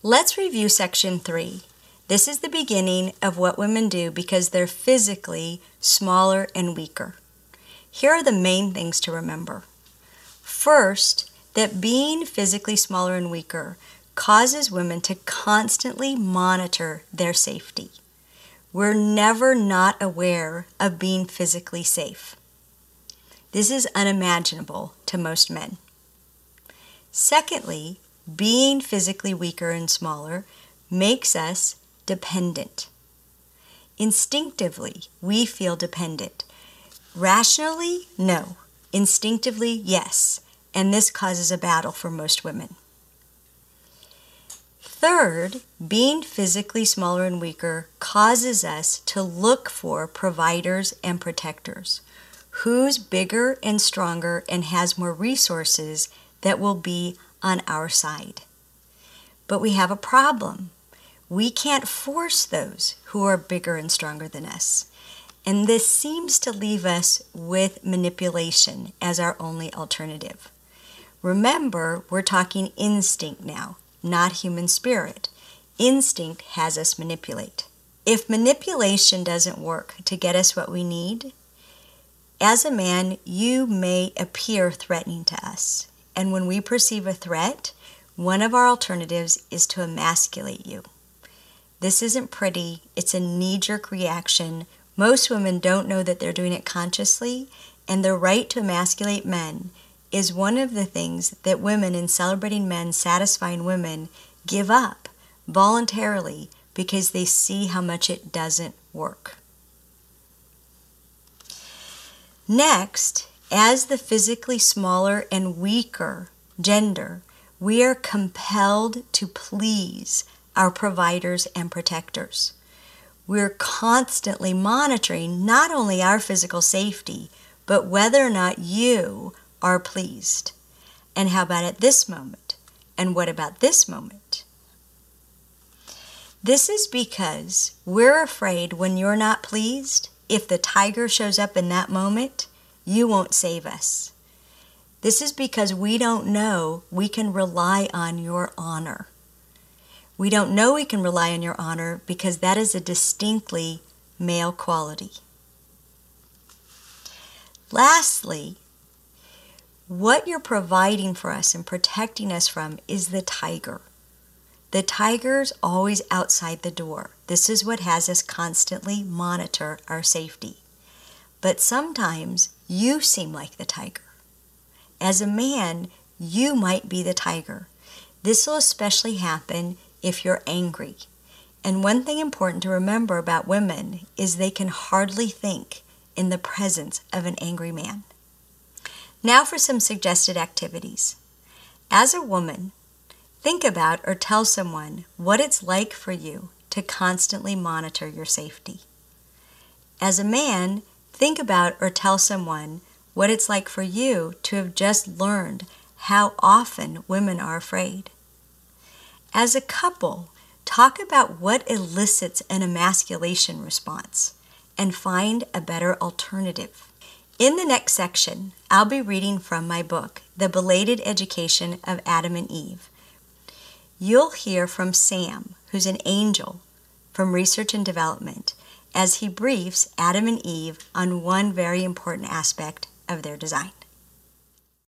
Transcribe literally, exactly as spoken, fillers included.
Let's review section three. This is the beginning of what women do because they're physically smaller and weaker. Here are the main things to remember. First, that being physically smaller and weaker causes women to constantly monitor their safety. We're never not aware of being physically safe. This is unimaginable to most men. Secondly, being physically weaker and smaller makes us dependent. Instinctively, we feel dependent. Rationally, no. Instinctively, yes. And this causes a battle for most women. Third, being physically smaller and weaker causes us to look for providers and protectors. Who's bigger and stronger and has more resources that will be on our side. But we have a problem. We can't force those who are bigger and stronger than us. And this seems to leave us with manipulation as our only alternative. Remember, we're talking instinct now, not human spirit. Instinct has us manipulate. If manipulation doesn't work to get us what we need, as a man, you may appear threatening to us. And when we perceive a threat, one of our alternatives is to emasculate you. This isn't pretty. It's a knee-jerk reaction. Most women don't know that they're doing it consciously, and the right to emasculate men is one of the things that women in celebrating men satisfying women give up voluntarily because they see how much it doesn't work. Next, as the physically smaller and weaker gender, we are compelled to please our providers and protectors. We're constantly monitoring not only our physical safety, but whether or not you are pleased. And how about at this moment? And what about this moment? This is because we're afraid when you're not pleased, if the tiger shows up in that moment, you won't save us. This is because we don't know we can rely on your honor. We don't know we can rely on your honor because that is a distinctly male quality. Lastly, what you're providing for us and protecting us from is the tiger. The tiger's always outside the door. This is what has us constantly monitor our safety. But sometimes you seem like the tiger. As a man, you might be the tiger. This will especially happen if you're angry. And one thing important to remember about women is they can hardly think in the presence of an angry man. Now for some suggested activities. As a woman, think about or tell someone what it's like for you to constantly monitor your safety. As a man, think about or tell someone what it's like for you to have just learned how often women are afraid. As a couple, talk about what elicits an emasculation response and find a better alternative. In the next section, I'll be reading from my book, The Belated Education of Adam and Eve. You'll hear from Sam, who's an angel from Research and Development, as he briefs Adam and Eve on one very important aspect of their design.